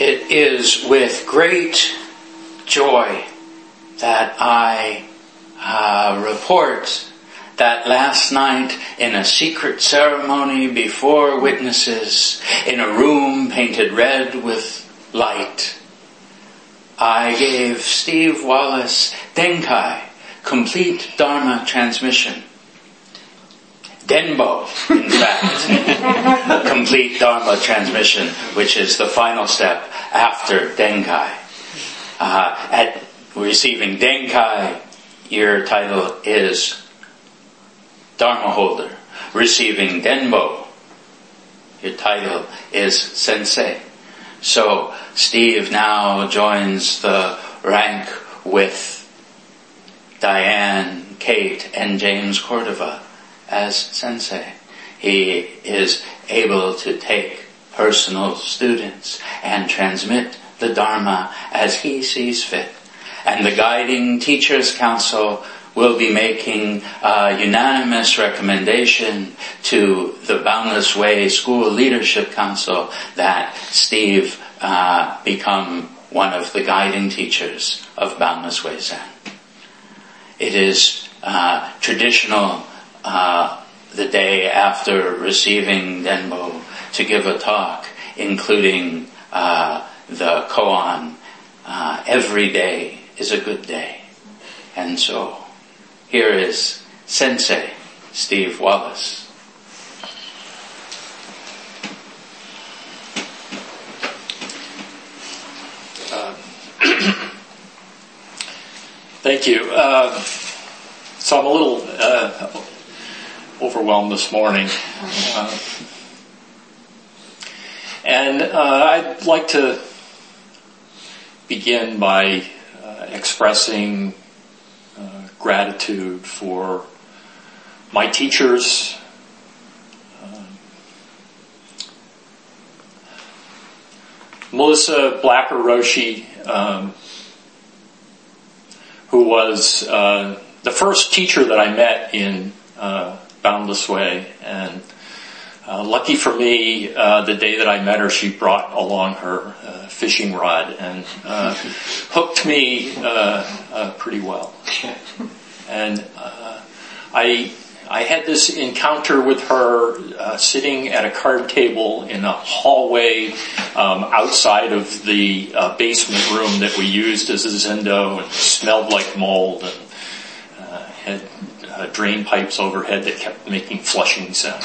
It is with great joy that I report that last night, in a secret ceremony before witnesses, in a room painted red with light, I gave Steve Wallace Denkai, complete Dharma transmission. Denbo, in fact, complete Dharma transmission, which is the final step after Denkai. At receiving Denkai, your title is Dharma holder. Receiving Denbo, your title is Sensei. So Steve now joins the rank with Diane, Kate, and James Cordova as Sensei. He is able to take personal students and transmit the Dharma as he sees fit. And the Guiding Teachers Council will be making a unanimous recommendation to the Boundless Way School Leadership Council that Steve become one of the guiding teachers of Boundless Way Zen. It is traditional the day after receiving Denbo to give a talk, including the koan, every day is a good day. And so, here is Sensei Steve Wallace. Thank you. So I'm a little overwhelmed this morning. And I'd like to begin by expressing gratitude for my teachers, Melissa Blacker Roshi, who was the first teacher that I met in Boundless Way, and lucky for me, the day that I met her, she brought along her fishing rod and hooked me pretty well. And I had this encounter with her sitting at a card table in a hallway outside of the basement room that we used as a zendo, and smelled like mold, and had drain pipes overhead that kept making flushing sounds.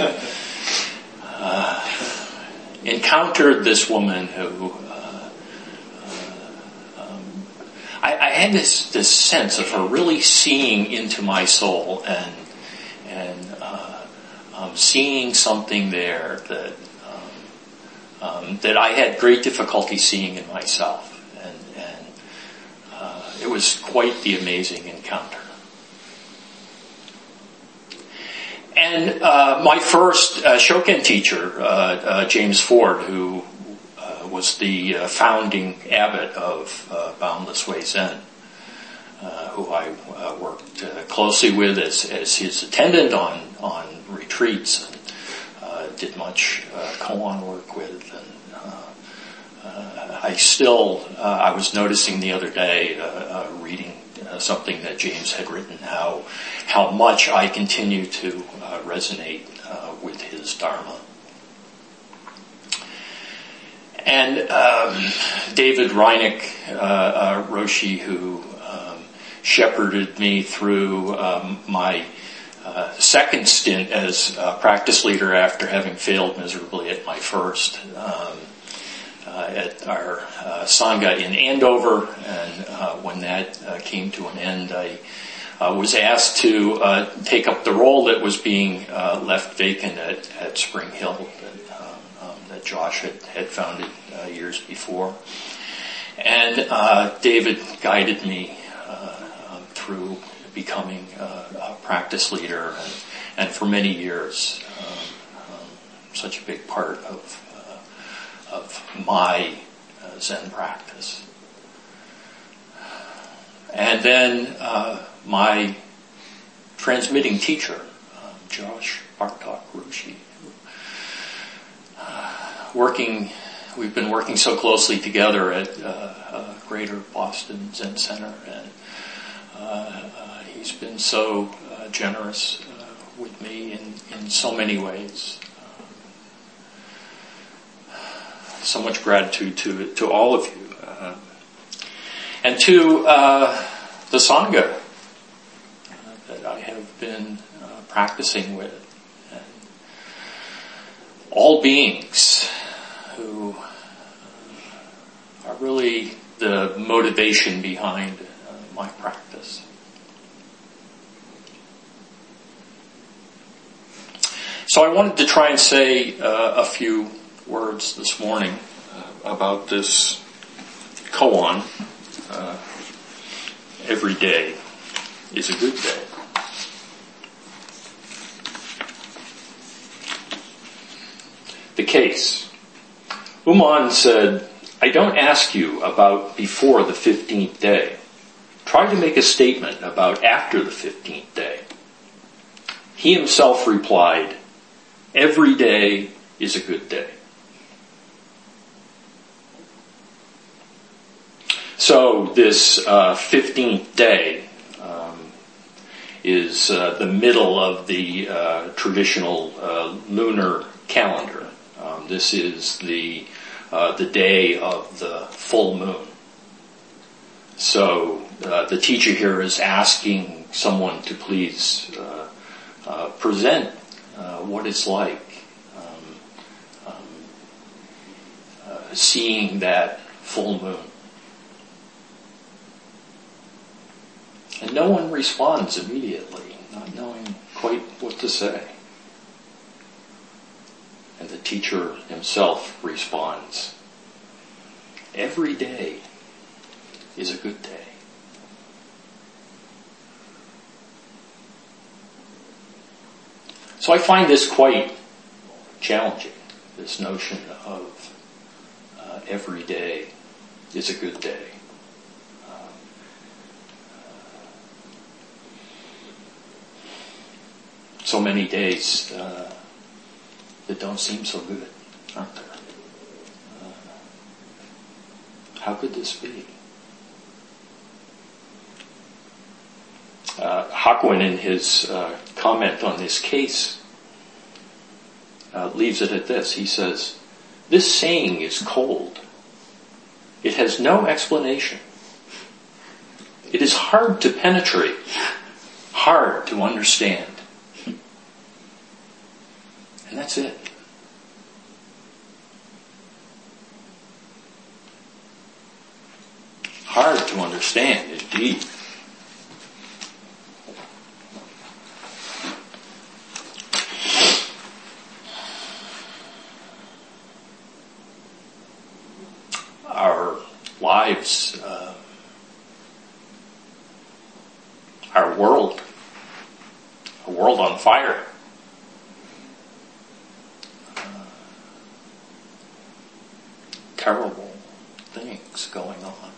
Encountered this woman who I had this sense of her really seeing into my soul and seeing something there that I had great difficulty seeing in myself, and it was quite the amazing encounter. And my first Shoken teacher, James Ford, who was the founding abbot of Boundless Way Zen, who I worked closely with as his attendant on retreats, and did much koan work with. And I was noticing the other day, reading something that James had written, how much I continue to resonate with his Dharma. And David Reineck Roshi, who shepherded me through my second stint as practice leader after having failed miserably at my first, at our Sangha in Andover, and when that came to an end, I was asked to take up the role that was being left vacant at Spring Hill that Josh had founded years before. And David guided me through becoming a practice leader, and for many years, such a big part of my Zen practice. And then my transmitting teacher, Josh Bartok Roshi, working we've been working so closely together at Greater Boston Zen Center, and he's been so generous with me in so many ways. So much gratitude to all of you, and to the Sangha that I have been practicing with, and all beings who are really the motivation behind my practice. So I wanted to try and say a few words this morning about this koan. Every day is a good day. The case. Uman said, I don't ask you about before the 15th day. Try to make a statement about after the 15th day. He himself replied, every day is a good day. So this 15th day is the middle of the traditional lunar calendar. This is the day of the full moon. So the teacher here is asking someone to please present what it's like seeing that full moon. And no one responds immediately, not knowing quite what to say. And the teacher himself responds, every day is a good day. So I find this quite challenging, this notion of every day is a good day. So many days that don't seem so good, aren't there? How could this be? Hakuin, in his comment on this case, leaves it at this. He says, this saying is cold. It has no explanation. It is hard to penetrate, hard to understand. And that's it. Hard to understand, indeed. Our lives, our world, a world on fire. Terrible things going on.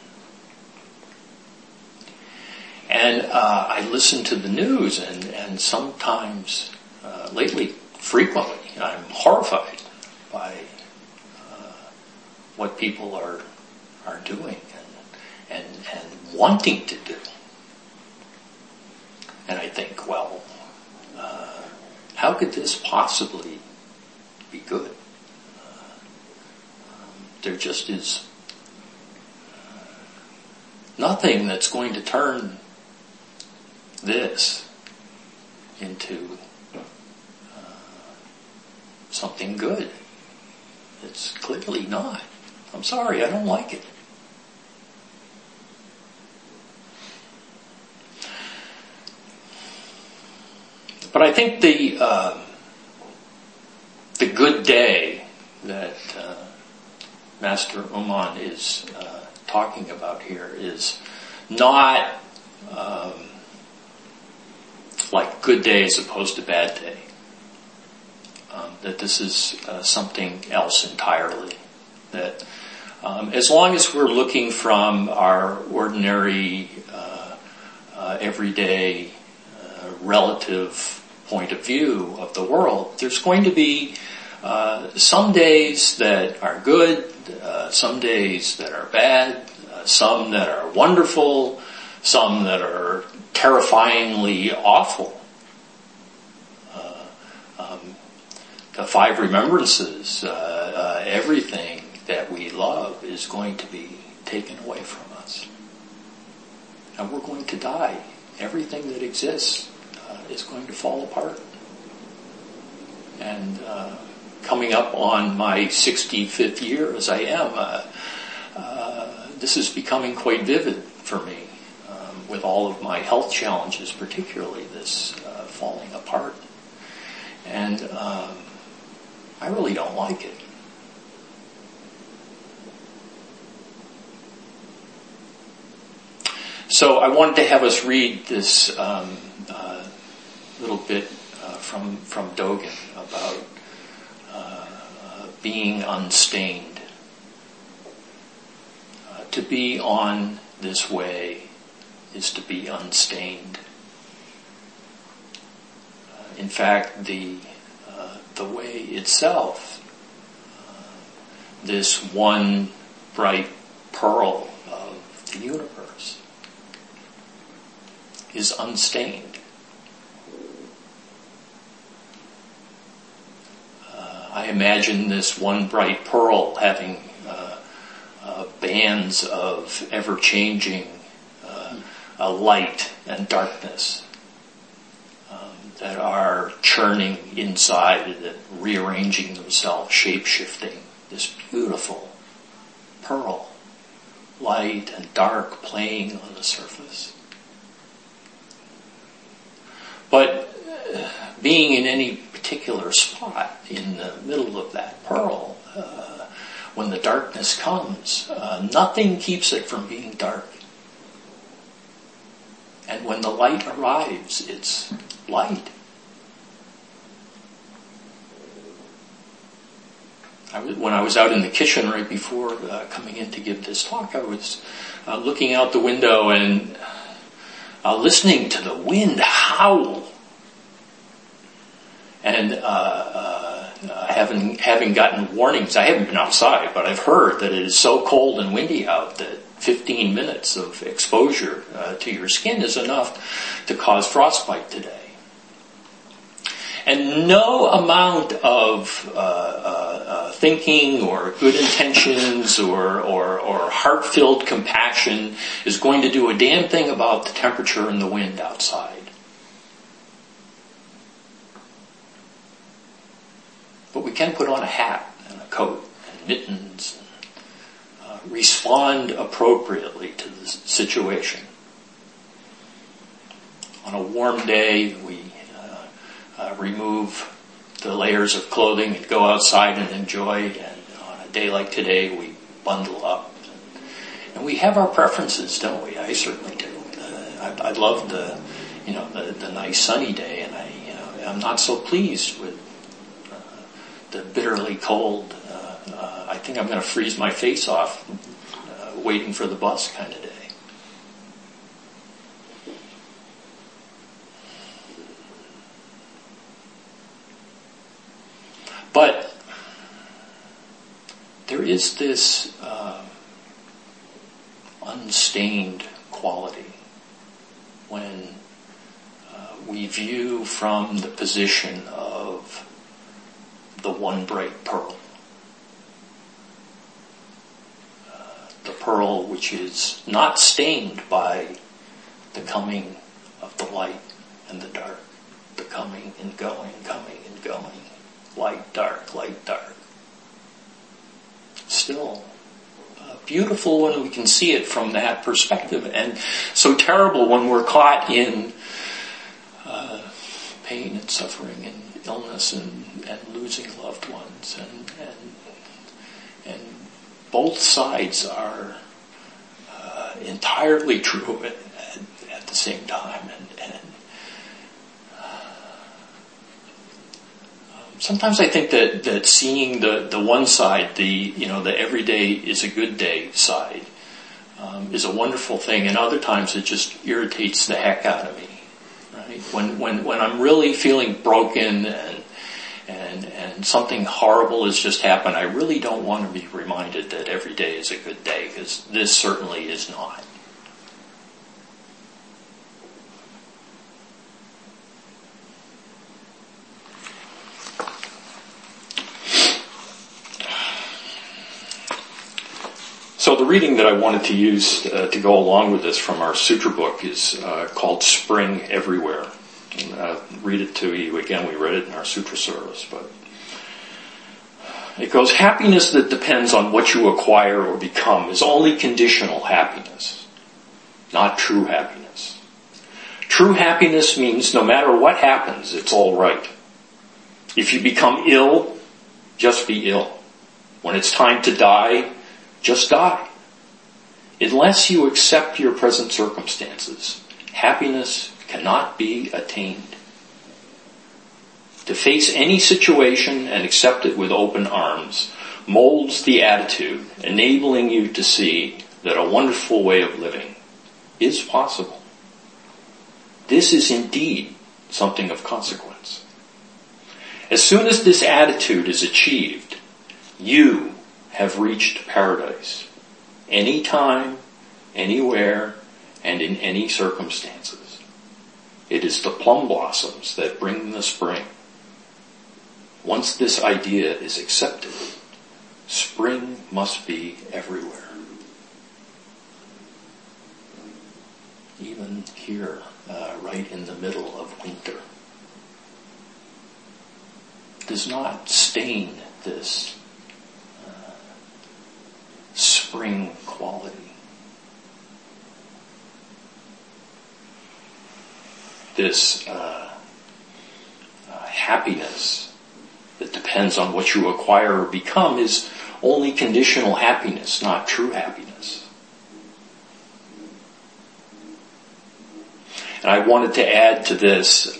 And I listen to the news, and sometimes, lately, frequently, I'm horrified by what people are doing and wanting to do. And I think, well, how could this possibly be good? There just is nothing that's going to turn this into something good. It's clearly not. I'm sorry, I don't like it. But I think the good day that Master Uman is talking about here is not like good day as opposed to bad day. That this is something else entirely. That as long as we're looking from our ordinary, everyday, relative point of view of the world, there's going to be some days that are good, some days that are bad, some that are wonderful, some that are terrifyingly awful. The 5 remembrances, everything that we love is going to be taken away from us. And we're going to die. Everything that exists is going to fall apart. And coming up on my 65th year as I am, this is becoming quite vivid for me, with all of my health challenges, particularly this falling apart. And I really don't like it. So I wanted to have us read this little bit from Dogen about being unstained. To be on this way is to be unstained. In fact, the way itself, this one bright pearl of the universe, is unstained. I imagine this one bright pearl having bands of ever-changing light and darkness that are churning inside and rearranging themselves, shape-shifting. This beautiful pearl, light and dark playing on the surface. But being in any particular spot in the middle of that pearl, when the darkness comes, nothing keeps it from being dark. And when the light arrives, it's light. When I was out in the kitchen right before coming in to give this talk, I was looking out the window and listening to the wind howl. And having gotten warnings, I haven't been outside, but I've heard that it is so cold and windy out that 15 minutes of exposure to your skin is enough to cause frostbite today. And no amount of thinking or good intentions or heart-filled compassion is going to do a damn thing about the temperature and the wind outside. But we can put on a hat and a coat and mittens and respond appropriately to the situation. On a warm day, we remove the layers of clothing and go outside and enjoy. And on a day like today, we bundle up. And we have our preferences, don't we? I certainly do. I love the nice sunny day, and I'm not so pleased with the bitterly cold. I think I'm going to freeze my face off waiting for the bus kind of day. But there is this unstained quality when we view from the position of the one bright pearl. The pearl which is not stained by the coming of the light and the dark, the coming and going, light, dark. Still beautiful when we can see it from that perspective, and so terrible when we're caught in pain and suffering and illness and losing loved ones, and both sides are entirely true at the same time, and sometimes I think that seeing the one side, the everyday is a good day side, is a wonderful thing, and other times it just irritates the heck out of me. Right? When I'm really feeling broken and when something horrible has just happened, I really don't want to be reminded that every day is a good day, because this certainly is not. So the reading that I wanted to use to go along with this from our sutra book is called Spring Everywhere. Read it to you again. We read it in our sutra service, but it goes, happiness that depends on what you acquire or become is only conditional happiness, not true happiness. True happiness means no matter what happens, it's all right. If you become ill, just be ill. When it's time to die, just die. Unless you accept your present circumstances, happiness cannot be attained. To face any situation and accept it with open arms molds the attitude, enabling you to see that a wonderful way of living is possible. This is indeed something of consequence. As soon as this attitude is achieved, you have reached paradise. Anytime, anywhere, and in any circumstances. It is the plum blossoms that bring the spring. Once this idea is accepted, spring must be everywhere. Even here, right in the middle of winter. Does not stain this spring quality. This happiness that depends on what you acquire or become is only conditional happiness, not true happiness. And I wanted to add to this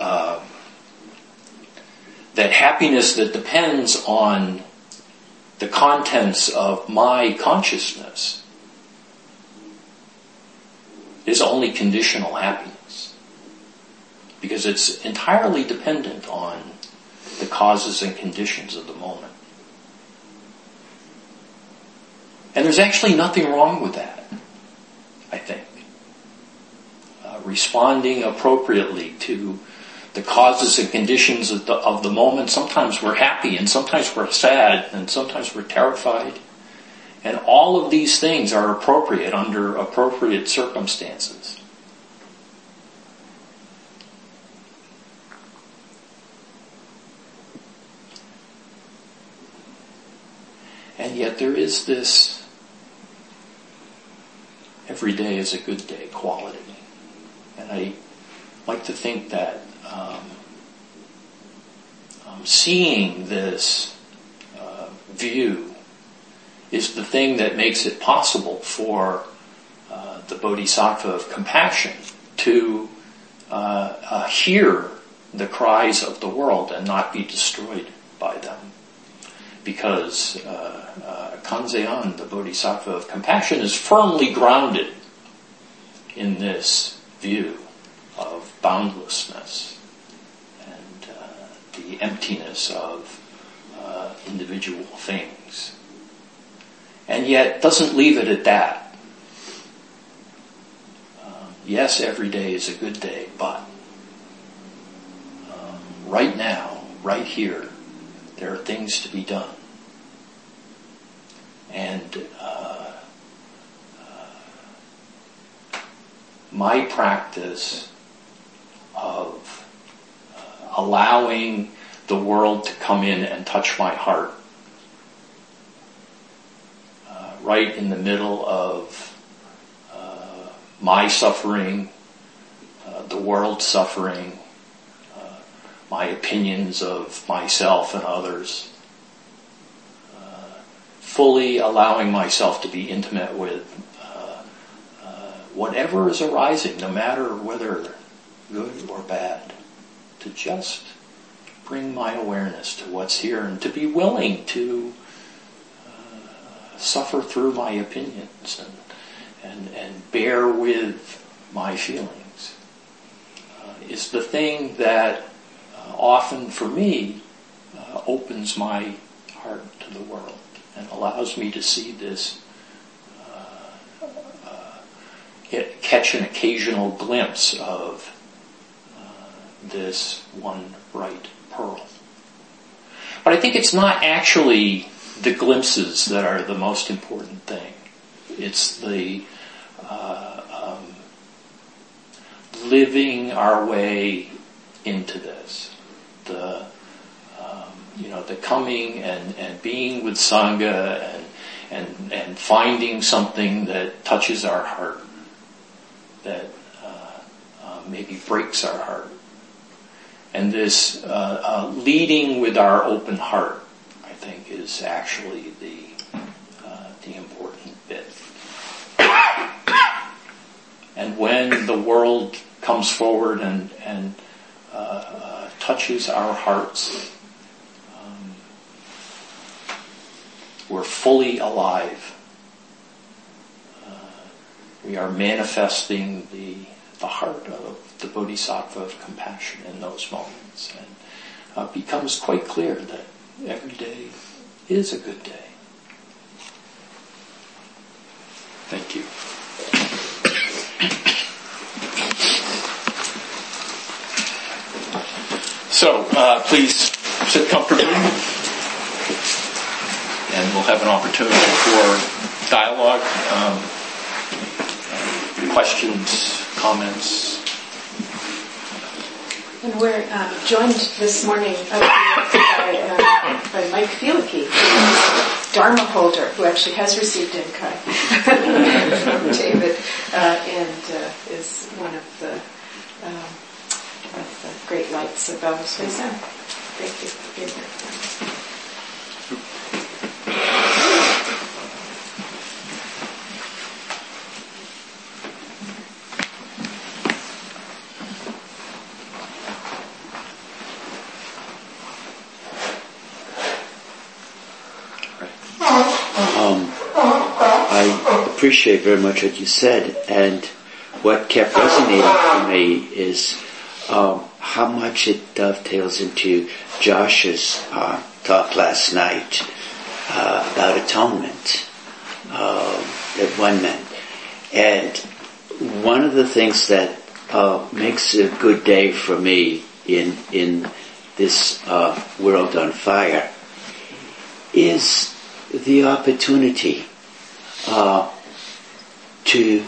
that happiness that depends on the contents of my consciousness is only conditional happiness, because it's entirely dependent on the causes and conditions of the moment. And there's actually nothing wrong with that, I think. Responding appropriately to the causes and conditions of the moment. Sometimes we're happy, and sometimes we're sad, and sometimes we're terrified. And all of these things are appropriate under appropriate circumstances. And yet there is this every day is a good day quality. And I like to think that seeing this view is the thing that makes it possible for the Bodhisattva of compassion to hear the cries of the world and not be destroyed by them. Because Kanzeon, the Bodhisattva of compassion, is firmly grounded in this view of boundlessness and the emptiness of individual things. And yet doesn't leave it at that. Yes, every day is a good day, but right now, right here, there are things to be done. And my practice of allowing the world to come in and touch my heart right in the middle of my suffering, the world's suffering, my opinions of myself and others, fully allowing myself to be intimate with whatever is arising, no matter whether good or bad, to just bring my awareness to what's here and to be willing to suffer through my opinions and bear with my feelings is the thing that often for me opens my heart to the world and allows me to see this, catch an occasional glimpse of this one bright pearl. But I think it's not actually the glimpses that are the most important thing. It's the living our way into this. The coming and being with Sangha and finding something that touches our heart, that maybe breaks our heart. And this leading with our open heart, I think, is actually the important bit. And when the world comes forward and touches our hearts, we're fully alive. We are manifesting the heart of the Bodhisattva of compassion in those moments, and it becomes quite clear that every day is a good day. Thank you. So, please sit comfortably, and we'll have an opportunity for dialogue, questions, comments. And we're joined this morning by Mike Fielke, Dharma holder, who actually has received Inkai from David, and is one of the great lights of Bellevue Zen. Thank you for being here. I appreciate very much what you said, and what kept resonating for me is how much it dovetails into Josh's talk last night about atonement that one meant. And one of the things that makes a good day for me in this world on fire is the opportunity to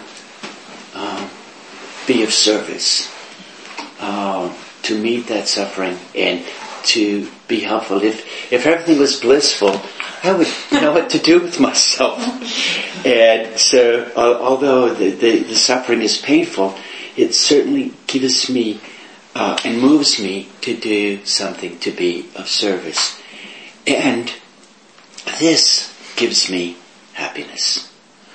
be of service, to meet that suffering and to be helpful. If everything was blissful, I would know what to do with myself. And so, although the suffering is painful, it certainly gives me and moves me to do something to be of service. And this gives me happiness.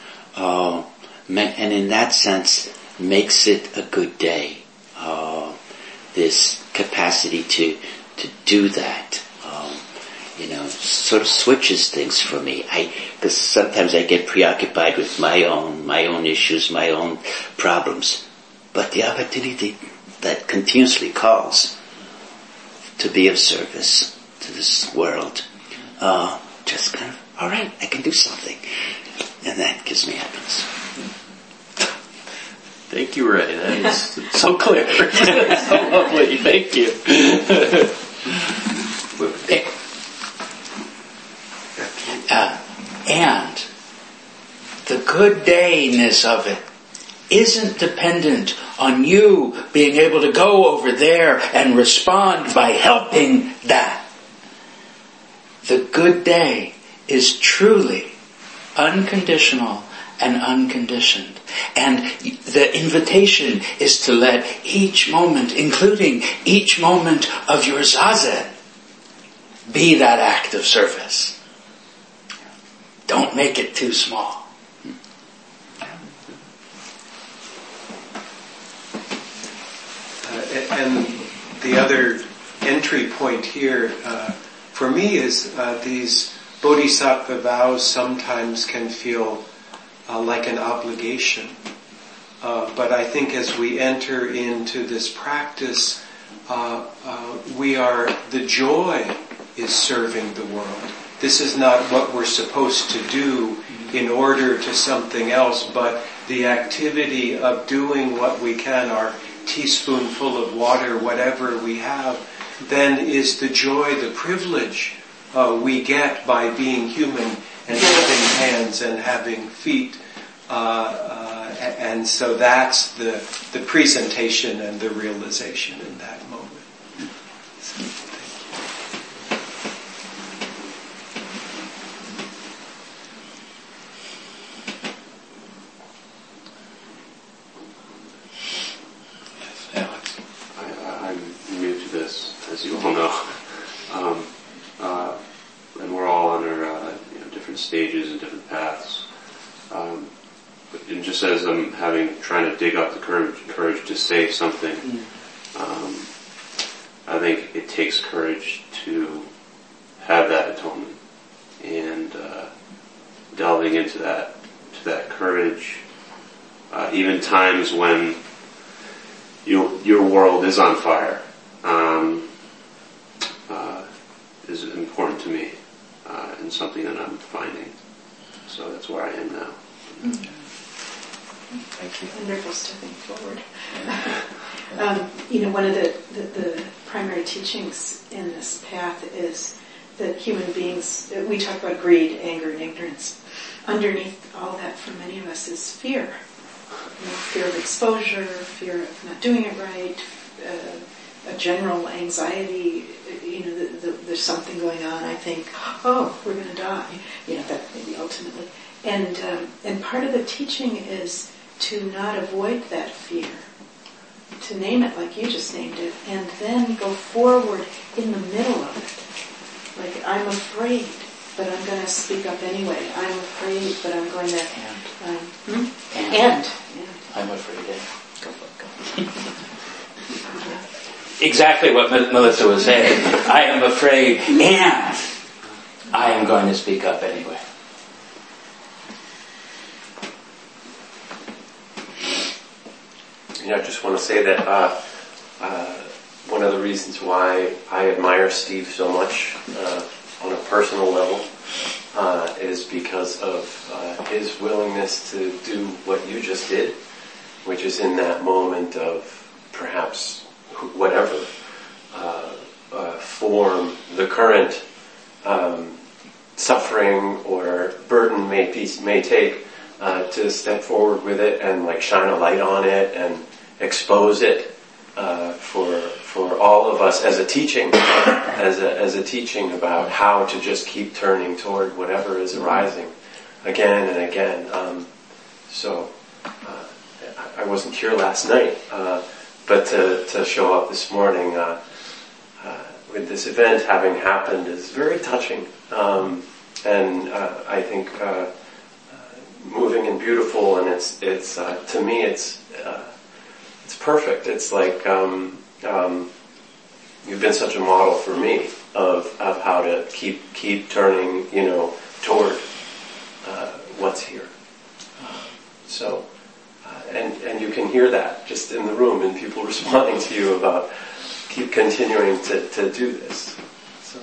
And in that sense, makes it a good day. This capacity to do that, sort of switches things for me. Because sometimes I get preoccupied with my own issues, my own problems. But the opportunity that continuously calls to be of service to this world, just kind of, all right, I can do something. And that gives me happiness. Thank you, Ray. That is so clear. So lovely. Thank you. And the good dayness of it isn't dependent on you being able to go over there and respond by helping that. The good day is truly unconditional and unconditioned. And the invitation is to let each moment, including each moment of your zazen, be that act of service. Don't make it too small. And the other entry point here for me is these bodhisattva vows sometimes can feel like an obligation. But I think as we enter into this practice, the joy is serving the world. This is not what we're supposed to do in order to something else, but the activity of doing what we can, our teaspoonful of water, whatever we have, then is the joy, the privilege we get by being human and having hands and having feet. And so that's the presentation and the realization in that moment. So, I'm new to this, as you all know, and we're all on our different stages and different paths. But just as I'm trying to dig up the courage to say something, I think it takes courage to have that atonement, and delving into that courage, even times when your world is on fire, is important to me, and something that I'm finding. So that's where I am now. Thank you. Wonderful stepping forward. One of the primary teachings in this path is that human beings, we talk about greed, anger, and ignorance. Underneath all that for many of us is fear. Fear of exposure, fear of not doing it right, a general anxiety, there's something going on, I think, we're going to die, that maybe ultimately. And part of the teaching is to not avoid that fear, to name it like you just named it, and then go forward in the middle of it. Like, I'm afraid, but I'm going to speak up anyway. I'm afraid, but I'm going to... And. I'm afraid. Go. Exactly what Melissa was saying. I am afraid, and I am going to speak up anyway. I just want to say that one of the reasons why I admire Steve so much on a personal level is because of his willingness to do what you just did, which is in that moment of perhaps whatever form the current suffering or burden may take, to step forward with it and shine a light on it and expose it for all of us as a teaching, as a teaching about how to just keep turning toward whatever is arising again and again. So I wasn't here last night, but to show up this morning with this event having happened is very touching, and I think moving and beautiful, and it's to me it's perfect. It's like you've been such a model for me of how to keep turning toward what's here. So and you can hear that just in the room and people responding to you about keep continuing to do this. So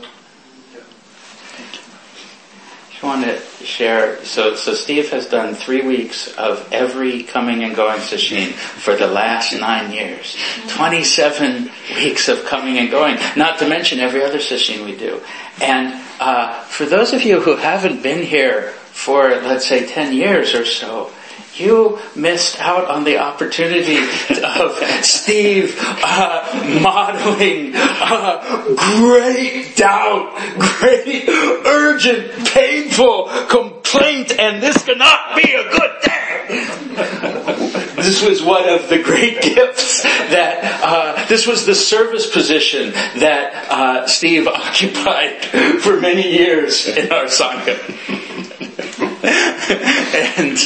I want to share, so Steve has done 3 weeks of every coming and going session for the last 9 years. 27 weeks of coming and going, not to mention every other session we do. And for those of you who haven't been here for, let's say, 10 years or so, you missed out on the opportunity of Steve modeling great doubt, great urgent, painful complaint, and this cannot be a good day. This was one of the great gifts that, this was the service position that Steve occupied for many years in our Sangha. And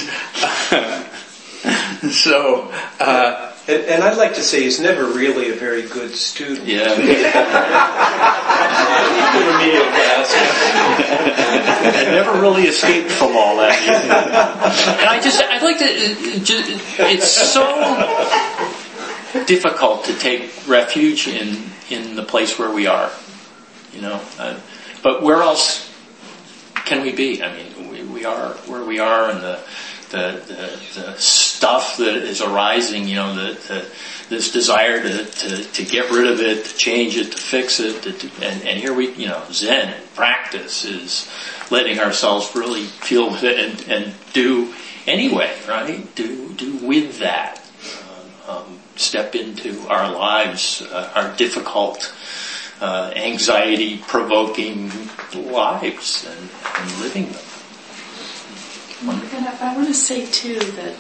so, and I'd like to say he's never really a very good student. Yeah. I never really escaped from all that. And I'd like to, it's so difficult to take refuge in the place where we are. But where else can we be? I mean, we are where we are, and the stuff that is arising, this desire to get rid of it, to change it, to fix it, and here we, Zen practice is letting ourselves really feel with it and do anyway, right? Do with that. Step into our lives, our difficult, anxiety-provoking lives and living them. And I want to say too that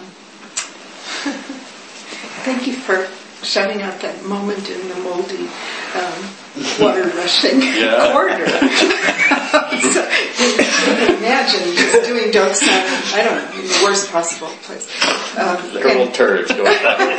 thank you for shouting out that moment in the moldy water rushing corridor. So, you can imagine just doing Doksan, I don't know, in the worst possible place. Literal turds going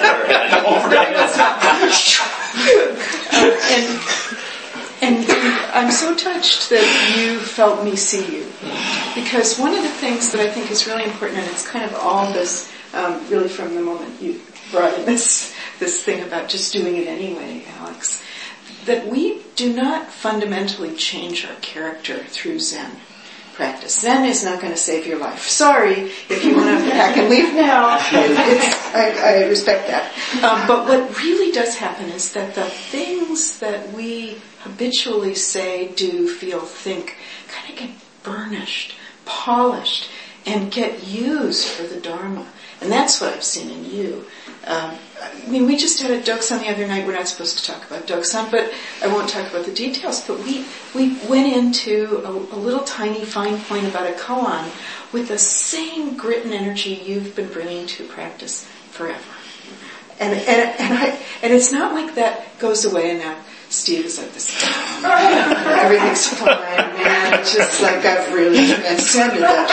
and I'm so touched that you felt me see you. Because one of the things that I think is really important, and it's kind of all this, really from the moment you brought in this thing about just doing it anyway, Alex, that we do not fundamentally change our character through Zen practice. Zen is not going to save your life. Sorry, if you want to pack and leave now, I respect that. But what really does happen is that the things that we habitually say, do, feel, think, kind of get burnished, polished, and get used for the Dharma. And that's what I've seen in you. We just had a Doksan the other night. We're not supposed to talk about Doksan, but I won't talk about the details. But we went into a little tiny fine point about a koan with the same grit and energy you've been bringing to practice forever. And it's not like that goes away and now Steve is like this down. Everything's fine, man. It's just like I've really transcended that.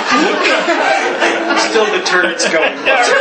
Still the turds going.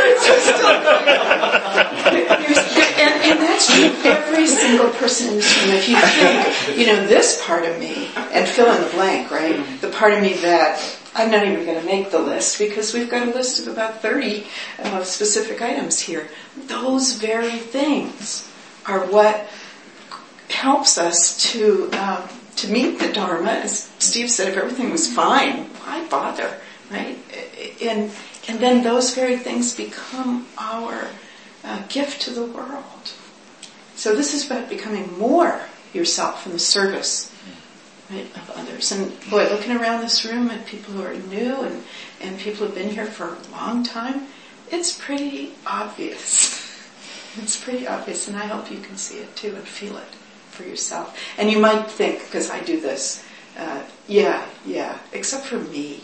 And that's true of every single person in this room. If you think, this part of me, and fill in the blank, right? The part of me that I'm not even going to make the list because we've got a list of about 30 specific items here. Those very things are what helps us to meet the Dharma. As Steve said, if everything was fine, why bother, right? And then those very things become our gift to the world. So this is about becoming more yourself in the service, right, of others. And boy, looking around this room at people who are new and people who've been here for a long time, it's pretty obvious. It's pretty obvious, and I hope you can see it too and feel it for yourself. And you might think, because I do this, except for me.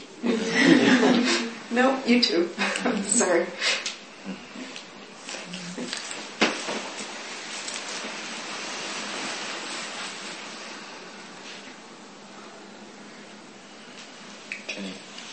No, you too. Sorry. Jenny.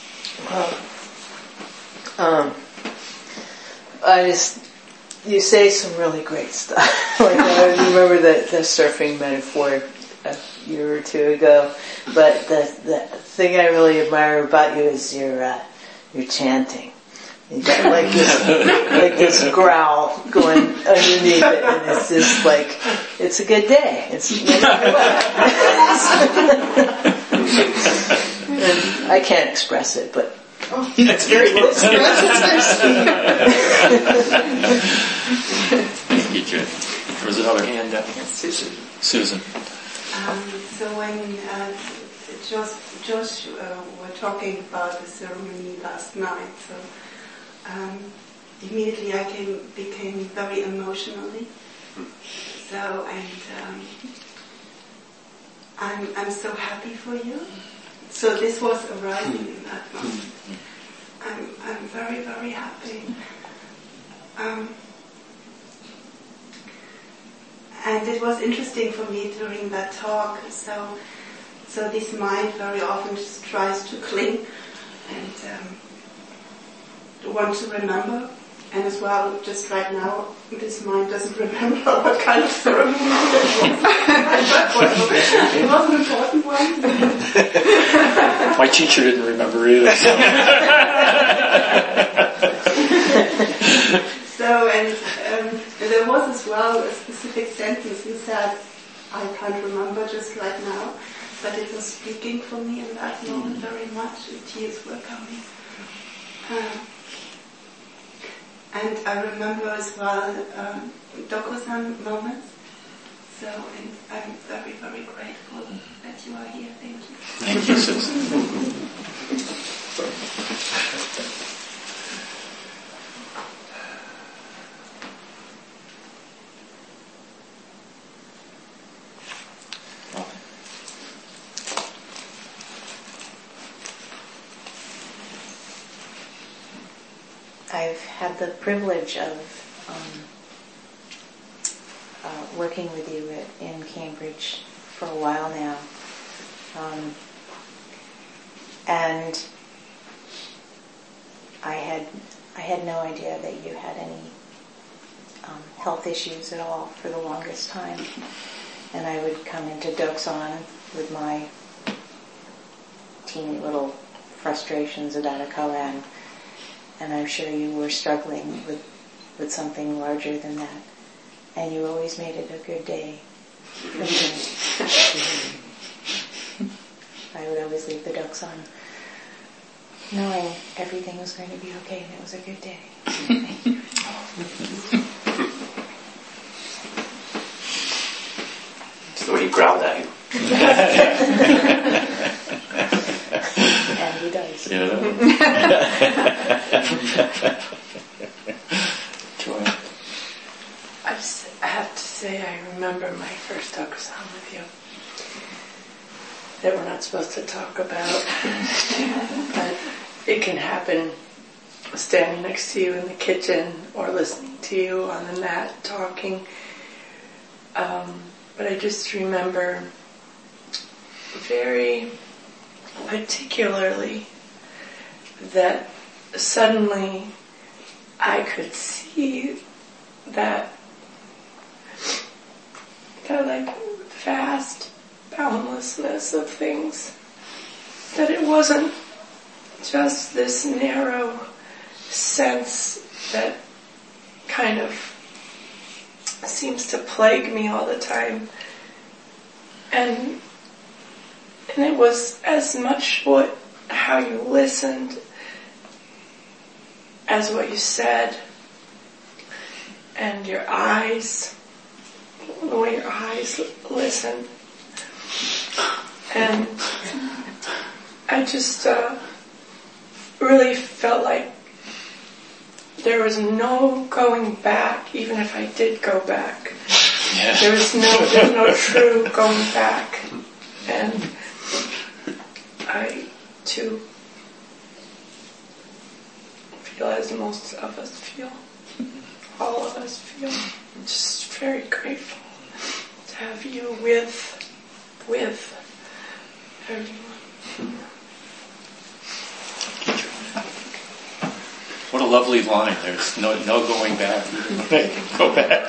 You say some really great stuff. Like I remember the surfing metaphor a year or two ago, but the thing I really admire about you is your chanting. You got like this growl going underneath it, and it's just like it's a good day. It's and I can't express it, but. Oh, that's very low. Thank you, Jen. There was another hand down here. Susan. So when Josh were talking about the ceremony last night, so immediately I became very emotionally. So I'm so happy for you. So this was arising in that moment. I'm very, very happy. And it was interesting for me during that talk. So this mind very often just tries to cling and want to remember. And as well, just right now, this mind doesn't remember what kind of ceremony it was. It was an important one. My teacher didn't remember either. So, and there was as well a specific sentence you said, I can't remember just right now, but it was speaking for me in that moment very much. The tears were coming. And I remember as well Dokusan moments. So I'm very, very grateful that you are here. Thank you. Thank you, Susan. I've had the privilege of working with you in Cambridge for a while now. And I had no idea that you had any health issues at all for the longest time. And I would come into Doksan with my teeny little frustrations about a koan, and I'm sure you were struggling with something larger than that. And you always made it a good day. I would always leave the Doksan knowing everything was going to be okay and it was a good day. Thank you. So he growled at you. And he does. Yeah. Joy. I have to say, I remember my first Dokusan with you that we're not supposed to talk about, but it can happen standing next to you in the kitchen or listening to you on the mat talking. But I just remember very particularly that suddenly I could see that like vast boundlessness of things, that it wasn't just this narrow sense that kind of seems to plague me all the time, and it was as much how you listened as what you said, and your eyes, the way your eyes listened. And I just really felt like there was no going back, even if I did go back. Yeah. There's no true going back. And I, too, feel as most of us feel, all of us feel. I'm just very grateful to have you with everyone. What a lovely line. There's no going back. Go back.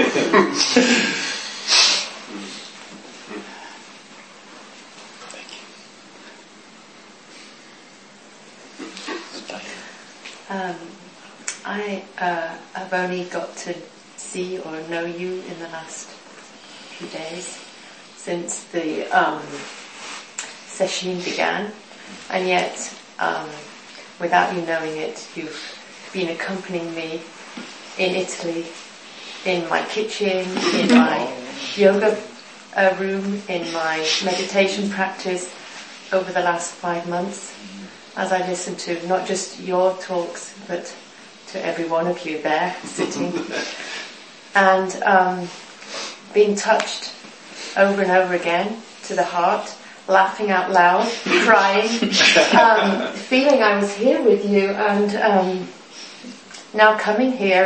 I've only got to see or know you in the last few days since the session began, and yet without you knowing it, you've been accompanying me in Italy, in my kitchen, in my yoga room, in my meditation practice over the last 5 months, as I listened to not just your talks, but to every one of you there sitting, and being touched over and over again to the heart, laughing out loud, crying, feeling I was here with you, and now coming here,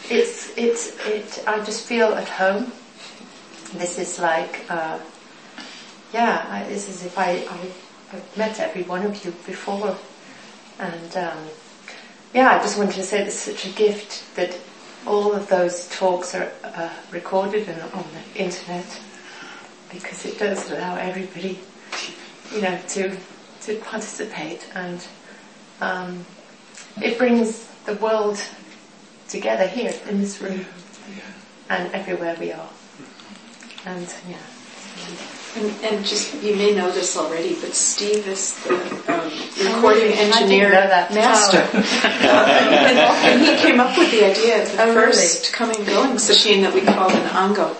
I just feel at home. This is like, it's as if I've met every one of you before, and I just wanted to say it's such a gift that all of those talks are recorded and on the internet, because it does allow everybody, to participate, and it brings the world together here in this room and everywhere we are. And And just, you may know this already, but Steve is the recording engineer master. And he came up with the idea of the first coming and going session that we called an Ango.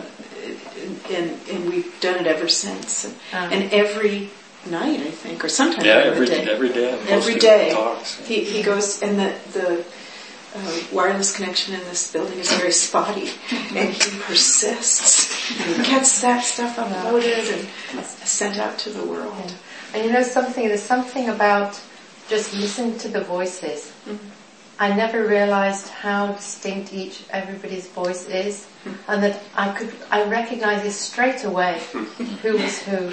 And we've done it ever since. And every night, I think, or sometimes every day. Every day. He goes, and the wireless connection in this building is very spotty, and he persists and gets that stuff uploaded and sent out to the world. And you know something, there's something about just listening to the voices. Mm-hmm. I never realized how distinct everybody's voice is, and that I recognize it straight away who was who.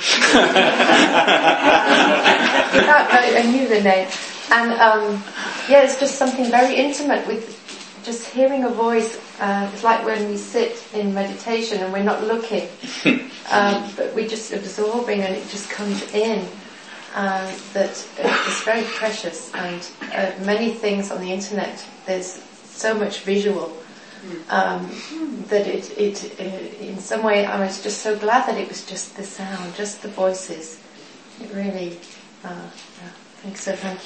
I knew the name. And it's just something very intimate with just hearing a voice. It's like when we sit in meditation and we're not looking, but we're just absorbing, and it just comes in. That is very precious, and many things on the internet, there's so much visual that it in some way I was just so glad that it was just the sound, just the voices. It really, thank you.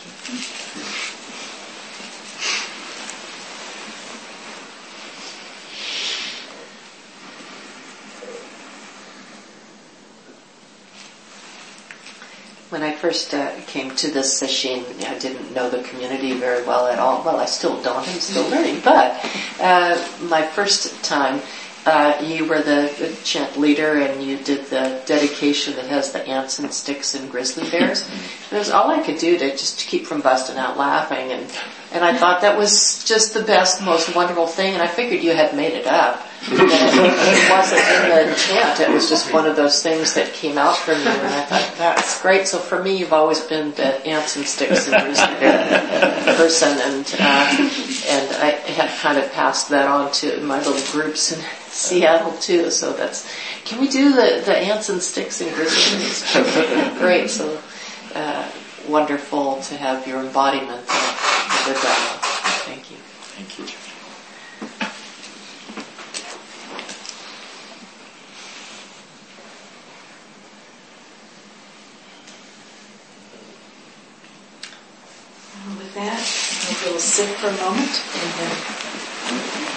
When I first came to this session, I didn't know the community very well at all. Well, I still don't. I'm still learning. But my first time, you were the chant leader, and you did the dedication that has the ants and sticks and grizzly bears. And it was all I could do to just keep from busting out laughing. And I thought that was just the best, most wonderful thing. And I figured you had made it up. It wasn't in the chant. It was just one of those things that came out from you, and I thought, that's great. So for me, you've always been the ants and sticks and grizzly bear person, and I had kind of passed that on to my little groups in Seattle too. So can we do the ants and sticks and grizzly bears? Great. So wonderful to have your embodiment of the Dharma. Thank you. Thank you. With that, we'll sit for a moment and then